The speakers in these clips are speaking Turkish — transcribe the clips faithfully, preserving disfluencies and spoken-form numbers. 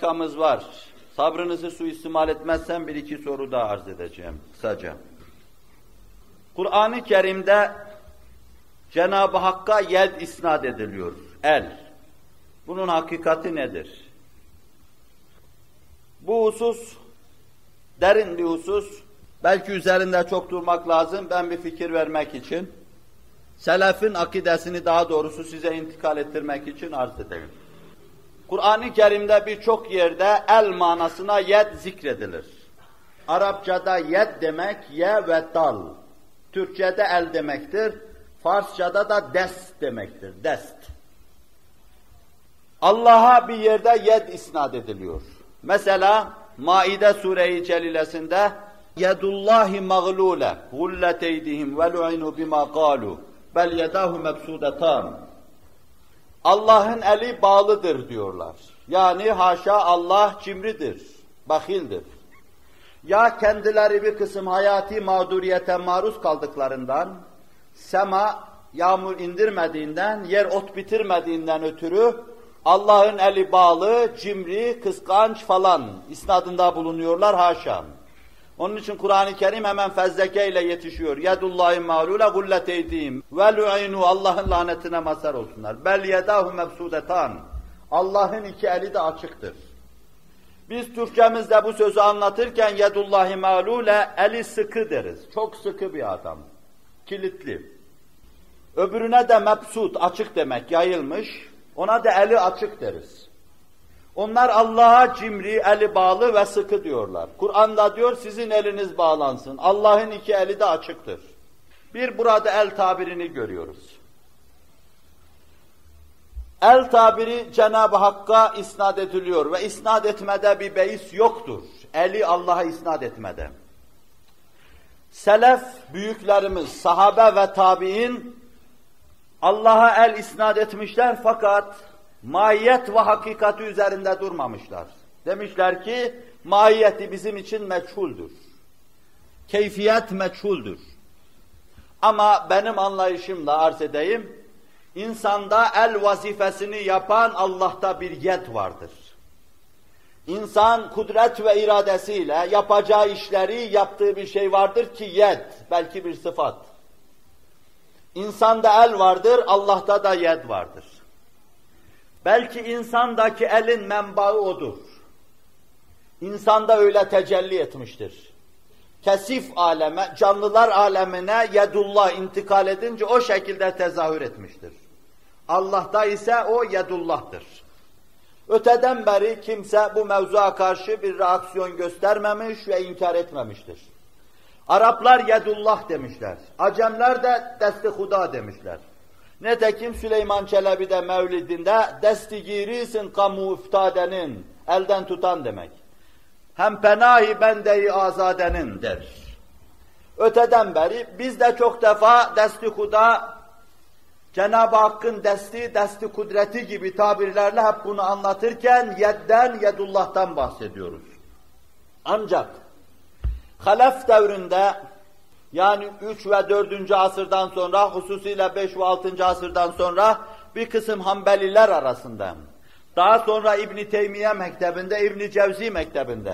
dakikamız var. Sabrınızı suistimal etmezsem bir iki soru daha arz edeceğim kısaca. Kur'an-ı Kerim'de Cenab-ı Hakk'a yed isnat ediliyor, el. Bunun hakikati nedir? Bu husus derin bir husus. Belki üzerinde çok durmak lazım. Ben bir fikir vermek için, selefin akidesini daha doğrusu size intikal ettirmek için arz edeyim. Kur'an-ı Kerim'de birçok yerde el manasına yed zikredilir. Arapçada yed demek ye ve dal. Türkçede el demektir. Farsçada da dest demektir. Dest. Allah'a bir yerde yed isnat ediliyor. Mesela Maide Sure-i Celilesinde yedullahi mağlule gullet eydihim ve lu'inu bima qalu bel yedahu mebsudatan. Allah'ın eli bağlıdır diyorlar. Yani haşa Allah cimridir, bahildir. Ya kendileri bir kısım hayati mağduriyete maruz kaldıklarından, sema yağmur indirmediğinden, yer ot bitirmediğinden ötürü Allah'ın eli bağlı, cimri, kıskanç falan isnadında bulunuyorlar haşa. Onun için Kur'an-ı Kerim hemen fezleke ile yetişiyor. Yedullahi mağlule gullet eydihim ve lu'inu Allah'ın lanetine mazhar olsunlar. Bel yedahu mebsudetan. Allah'ın iki eli de açıktır. Biz Türkçemizde bu sözü anlatırken yedullahi mağlule eli sıkı deriz. Çok sıkı bir adam. Kilitli. Öbürüne de mebsut, açık demek, yayılmış. Ona da eli açık deriz. Onlar Allah'a cimri, eli bağlı ve sıkı diyorlar. Kur'an'da diyor sizin eliniz bağlansın. Allah'ın iki eli de açıktır. Bir burada el tabirini görüyoruz. El tabiri Cenab-ı Hakk'a isnat ediliyor ve isnat etmede bir beis yoktur. Eli Allah'a isnat etmede. Selef büyüklerimiz, sahabe ve tabiin Allah'a el isnat etmişler fakat mahiyet ve hakikati üzerinde durmamışlar. Demişler ki mahiyeti bizim için meçhuldür. Keyfiyet meçhuldür. Ama benim anlayışımla arz edeyim, insanda el vazifesini yapan Allah'ta bir yed vardır. İnsan kudret ve iradesiyle yapacağı işleri yaptığı bir şey vardır ki yed, belki bir sıfat. İnsanda el vardır, Allah'ta da yed vardır. Belki insandaki elin menbaı odur. İnsanda öyle tecelli etmiştir. Kesif aleme, canlılar alemine yedullah intikal edince o şekilde tezahür etmiştir. Allah'ta ise o yedullah'tır. Öteden beri kimse bu mevzuya karşı bir reaksiyon göstermemiş ve inkar etmemiştir. Araplar yedullah demişler. Acemler de desti huda demişler. Netekim Süleyman Çelebi de Mevlidinde destigirisin kamu üftadenin, elden tutan demek. Hem penahi bende-i azadenin der. Öteden beri biz de çok defa desti huda, Cenab-ı Hakk'ın desti, desti kudreti gibi tabirlerle hep bunu anlatırken yedden, yedullah'tan bahsediyoruz. Ancak Halef devrinde yani üç ve dördüncü asırdan sonra, hususiyle beş ve altıncı asırdan sonra bir kısım Hanbeliler arasında, daha sonra İbn-i Teymiye mektebinde, İbn-i Cevzi mektebinde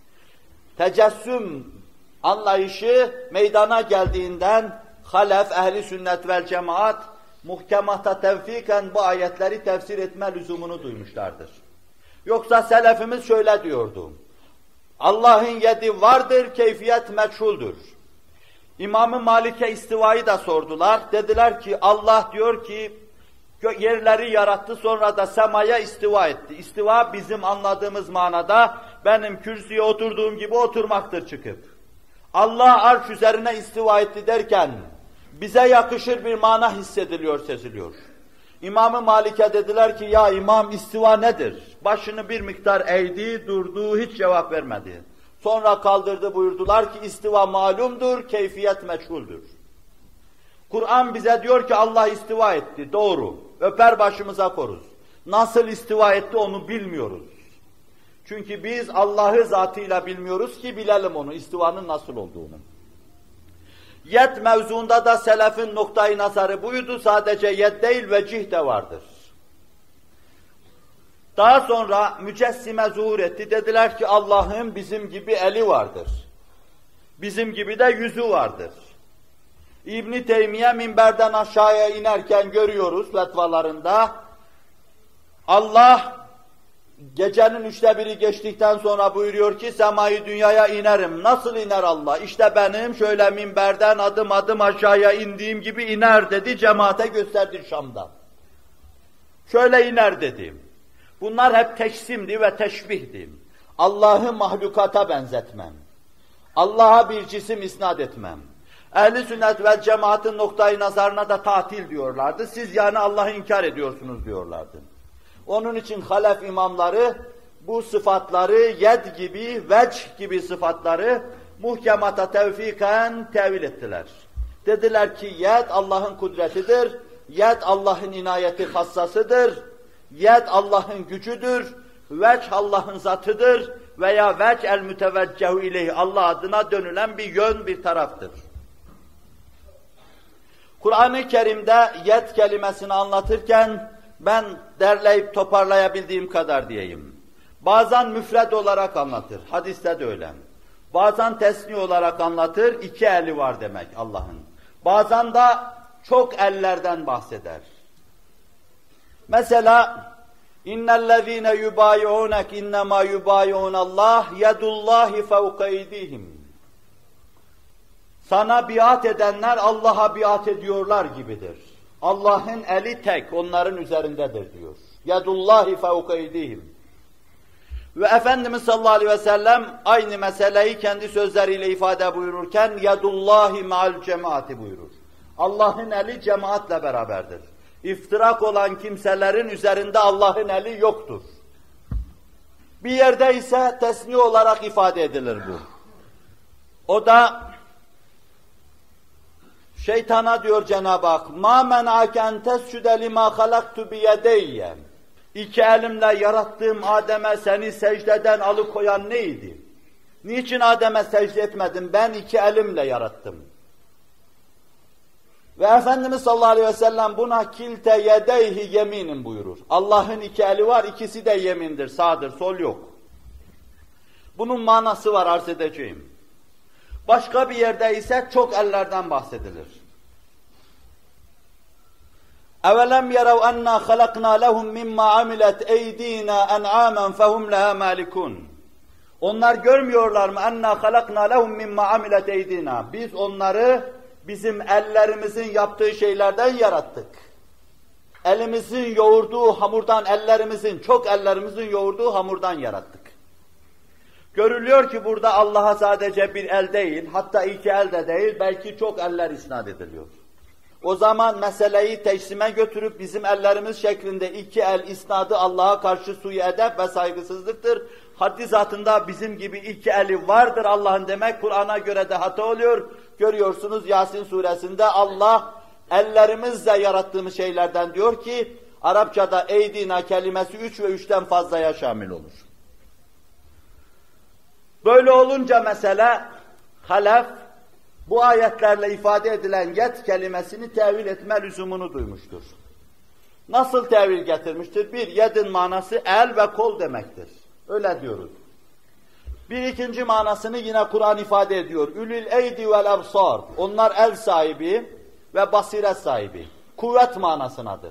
tecessüm anlayışı meydana geldiğinden halef, ehli sünnet vel cemaat muhkemata tevfiken bu ayetleri tefsir etme lüzumunu duymuşlardır. Yoksa selefimiz şöyle diyordu, Allah'ın yedi vardır, keyfiyet meçhuldür. İmam-ı Malik'e istivayı da sordular. Dediler ki Allah diyor ki yerleri yarattı sonra da semaya istiva etti. İstiva bizim anladığımız manada benim kürsüye oturduğum gibi oturmaktır çıkıp. Allah arş üzerine istiva etti derken bize yakışır bir mana hissediliyor, seziliyor. İmam-ı Malik'e dediler ki ya imam istiva nedir? Başını bir miktar eğdi, durdu, hiç cevap vermedi. Sonra kaldırdı buyurdular ki istiva malumdur, keyfiyet meçhuldür. Kur'an bize diyor ki Allah istiva etti, doğru. Öper başımıza koruz. Nasıl istiva etti onu bilmiyoruz. Çünkü biz Allah'ı zatıyla bilmiyoruz ki bilelim onu, istivanın nasıl olduğunu. Yed mevzuunda da selefin noktayı nazarı buydu, sadece yed değil vecih de vardır. Daha sonra mücessime zuhur etti. Dediler ki Allah'ın bizim gibi eli vardır. Bizim gibi de yüzü vardır. İbn-i Teymiye minberden aşağıya inerken görüyoruz fetvalarında. Allah gecenin üçte biri geçtikten sonra buyuruyor ki semayı dünyaya inerim. Nasıl iner Allah? İşte benim şöyle minberden adım adım aşağıya indiğim gibi iner dedi, cemaate gösterdi Şam'da. Şöyle iner dedim. Bunlar hep teşsimdi ve teşbihdi. Allah'ı mahlukata benzetmem. Allah'a bir cisim isnat etmem. Ehl-i sünnet ve cemaatin noktayı nazarına da tatil diyorlardı. Siz yani Allah'ı inkar ediyorsunuz diyorlardı. Onun için halef imamları bu sıfatları yed gibi, vecih gibi sıfatları muhkemata tevfiken tevil ettiler. Dediler ki yed Allah'ın kudretidir, yed Allah'ın inayeti hassasıdır, yed Allah'ın gücüdür, vecih Allah'ın zatıdır veya vecih el müteveccehu ileyh Allah adına dönülen bir yön, bir taraftır. Kur'an-ı Kerim'de yed kelimesini anlatırken ben derleyip toparlayabildiğim kadar diyeyim. Bazen müfred olarak anlatır, hadiste de öyle. Bazen tesni olarak anlatır, iki eli var demek Allah'ın. Bazen de çok ellerden bahseder. Mesela İnnellezîne yubâyi'ûnek innemâ yubâyi'ûnallâh yedullâhi fevka eydîhim. Sana biat edenler Allah'a biat ediyorlar gibidir. Allah'ın eli tek, onların üzerindedir diyor. Yedullâhi fevka eydîhim. Ve Efendimiz sallallahu aleyhi ve sellem aynı meseleyi kendi sözleriyle ifade buyururken yedullâhi ma'al cemaati buyurur. Allah'ın eli cemaatle beraberdir. İftirak olan kimselerin üzerinde Allah'ın eli yoktur. Bir yerde ise tesni olarak ifade edilir bu. O da şeytana diyor Cenab-ı Hak مَا مَنْعَكَ اَنْ تَسْجُدَ لِمَا خَلَقْتُ بِيَدَيَّ. İki elimle yarattığım Adem'e seni secdeden alıkoyan neydi? Niçin Adem'e secde etmedin? Ben iki elimle yarattım. Ve Efendimiz sallallahu aleyhi ve sellem buna kilte yedeyhi yeminin buyurur. Allah'ın iki eli var, ikisi de yemindir, sağdır, sol yok. Bunun manası var, arz edeceğim. Başka bir yerde ise çok ellerden bahsedilir. اَوَلَمْ يَرَوْ اَنَّا خَلَقْنَا لَهُمْ مِمَّا عَمِلَتْ اَيْد۪ينَا اَنْعَامًا فَهُمْ لَهَا مَالِكُونَ. Onlar görmüyorlar mı? اَنَّا خَلَقْنَا لَهُمْ مِمَّا عَمِلَتْ اَيْد۪ينَا. Biz onları bizim ellerimizin yaptığı şeylerden yarattık. Elimizin yoğurduğu hamurdan, ellerimizin, çok ellerimizin yoğurduğu hamurdan yarattık. Görülüyor ki burada Allah'a sadece bir el değil, hatta iki el de değil, belki çok eller isnat ediliyor. O zaman meseleyi teçsime götürüp bizim ellerimiz şeklinde iki el isnadı Allah'a karşı suyu edep ve saygısızlıktır. Haddi zatında bizim gibi iki eli vardır Allah'ın demek Kur'an'a göre de hata oluyor. Görüyorsunuz Yasin suresinde Allah ellerimizle yarattığımız şeylerden diyor ki Arapçada eydina kelimesi üç ve üçten fazlaya şamil olur. Böyle olunca mesele halef bu ayetlerle ifade edilen yed kelimesini tevil etme lüzumunu duymuştur. Nasıl tevil getirmiştir? Bir, yedin manası el ve kol demektir. Öyle diyoruz. Bir ikinci manasını yine Kur'an ifade ediyor. Ülül eydi vel absar. Onlar el sahibi ve basiret sahibi. Kuvvet manasınadır.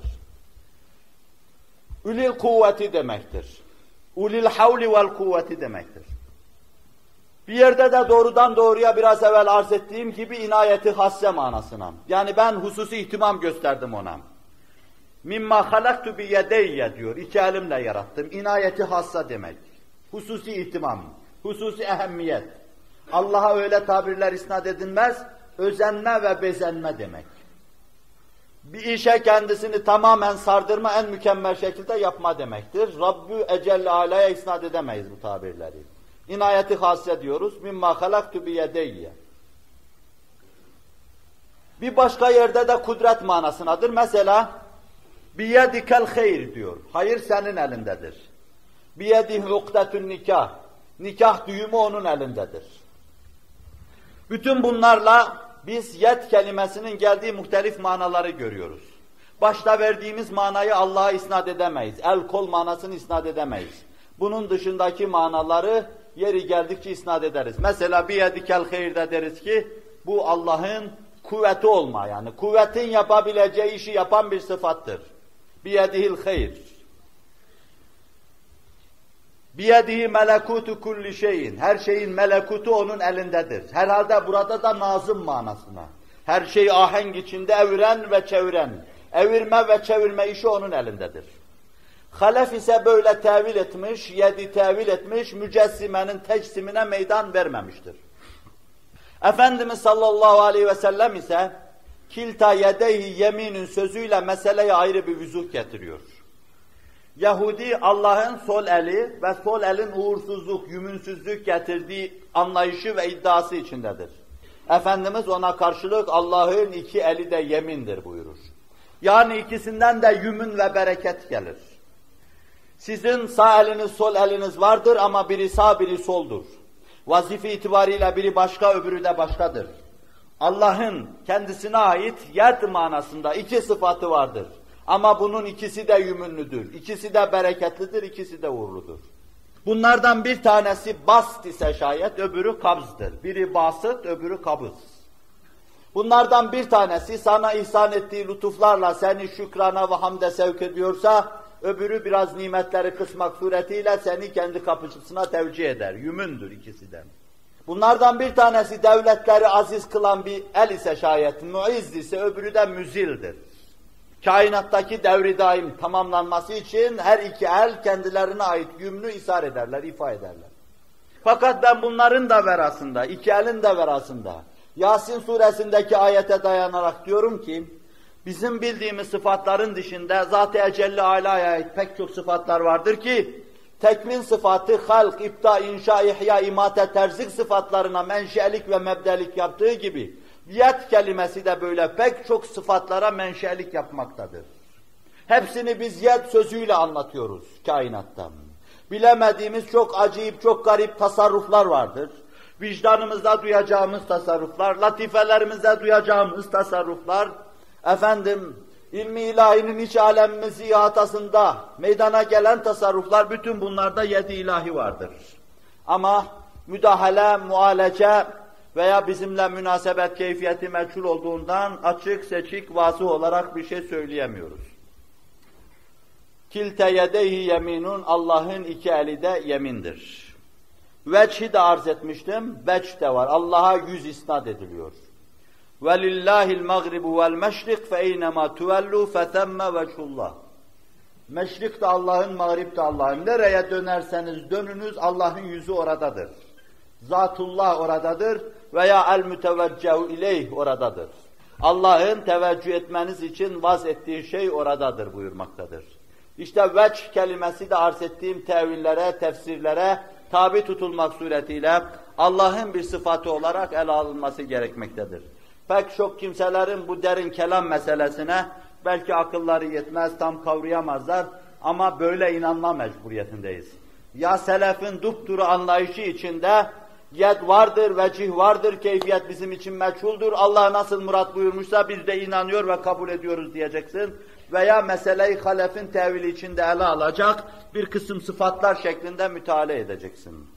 Ülül kuvveti demektir. Ulil havli vel kuvveti demektir. Bir yerde de doğrudan doğruya biraz evvel arz ettiğim gibi inayeti hasse manasına. Yani ben hususi ihtimam gösterdim ona. Mimma halaktu bi yedeyye diyor. İki elimle yarattım. İnayeti hassa demek. Hususi ihtimam, hususi ehemmiyet. Allah'a öyle tabirler isnat edilmez, özenme ve bezenme demek. Bir işe kendisini tamamen sardırma, en mükemmel şekilde yapma demektir. Rabbü Ecelle Ala'ya isnat edemeyiz bu tabirleri. İnayeti hasse diyoruz. Mimma halaktu bi yedeyye. Bir başka yerde de kudret manasınadır. Mesela biyedikel hayr diyor. Hayır senin elindedir. Biyedihi ukdetün nikah. Nikah düğümü onun elindedir. Bütün bunlarla biz yed kelimesinin geldiği muhtelif manaları görüyoruz. Başta verdiğimiz manayı Allah'a isnat edemeyiz. El kol manasını isnat edemeyiz. Bunun dışındaki manaları yeri geldikçe isnat ederiz. Mesela biyedikel hayır'da deriz ki bu Allah'ın kuvveti olma, yani kuvvetin yapabileceği işi yapan bir sıfattır. Biyedihil hayr. Biyedihi melekutu kulli şeyin. Her şeyin melekutu onun elindedir. Herhalde burada da nazım manasına. Her şeyi ahenk içinde eviren ve çeviren. Evirme ve çevirme işi onun elindedir. Halef ise böyle tevil etmiş, yedi tevil etmiş, mücessimenin tecsimine meydan vermemiştir. Efendimiz sallallahu aleyhi ve sellem ise kilta yedeyhi yeminün sözüyle meseleye ayrı bir vüzuh getiriyor. Yahudi Allah'ın sol eli ve sol elin uğursuzluk, yümünsüzlük getirdiği anlayışı ve iddiası içindedir. Efendimiz ona karşılık Allah'ın iki eli de yemindir buyurur. Yani ikisinden de yümün ve bereket gelir. Sizin sağ eliniz, sol eliniz vardır ama biri sağ, biri soldur. Vazife itibariyle biri başka, öbürü de başkadır. Allah'ın kendisine ait yed manasında iki sıfatı vardır. Ama bunun ikisi de yümünlüdür, ikisi de bereketlidir, ikisi de uğurludur. Bunlardan bir tanesi bast ise şayet, öbürü kabzdır. Biri basıt, öbürü kabız. Bunlardan bir tanesi sana ihsan ettiği lütuflarla seni şükrana ve hamde sevk ediyorsa, öbürü biraz nimetleri kısmak suretiyle seni kendi kapıcısına tevcih eder. Yümündür ikisi de. Bunlardan bir tanesi devletleri aziz kılan bir el ise şayet, muizz ise öbürü de müzildir. Kainattaki devri daim tamamlanması için her iki el kendilerine ait yümnü isar ederler, ifa ederler. Fakat ben bunların da verasında, iki elin de verasında, Yasin suresindeki ayete dayanarak diyorum ki, bizim bildiğimiz sıfatların dışında Zat-ı Ecelle Alâ'ya ait pek çok sıfatlar vardır ki, tekmin sıfatı, halk, ipta, inşa, ihya, imate, terzik sıfatlarına menşelik ve mebdelik yaptığı gibi, yed kelimesi de böyle pek çok sıfatlara menşelik yapmaktadır. Hepsini biz yed sözüyle anlatıyoruz kainattan. Bilemediğimiz çok acayip, çok garip tasarruflar vardır. Vicdanımızda duyacağımız tasarruflar, latifelerimizde duyacağımız tasarruflar, efendim, ilmi ilahinin iç alemimiz ihatasında meydana gelen tasarruflar, bütün bunlarda yedi ilahi vardır. Ama müdahale, mualece veya bizimle münasebet keyfiyeti meçhul olduğundan açık seçik vasıh olarak bir şey söyleyemiyoruz. Kilte yedeyhi yeminun, Allah'ın iki eli de yemindir. Veçhi de arz etmiştim, veç de var. Allah'a yüz isnat ediliyor. وَلِلَّهِ الْمَغْرِبُ وَالْمَشْرِقُ فَاَيْنَمَا تُوَلُّوا فَثَمَّ وَجْهُ اللّٰهِ. Meşrik de Allah'ın, mağrib de Allah'ın. Nereye dönerseniz dönünüz, Allah'ın yüzü oradadır. Zatullah oradadır veya el-müteveccehu ileyh oradadır. Allah'ın teveccüh etmeniz için vaz ettiği şey oradadır buyurmaktadır. İşte veç kelimesi de arz ettiğim tevillere, tefsirlere tabi tutulmak suretiyle Allah'ın bir sıfatı olarak ele alınması gerekmektedir. Pek çok kimselerin bu derin kelam meselesine belki akılları yetmez, tam kavrayamazlar ama böyle inanma mecburiyetindeyiz. Ya selefin dupduru anlayışı içinde yed vardır, vecih vardır, keyfiyet bizim için meçhuldür, Allah nasıl murat buyurmuşsa biz de inanıyor ve kabul ediyoruz diyeceksin. Veya meseleyi halefin tevili içinde ele alacak bir kısım sıfatlar şeklinde müteala edeceksin.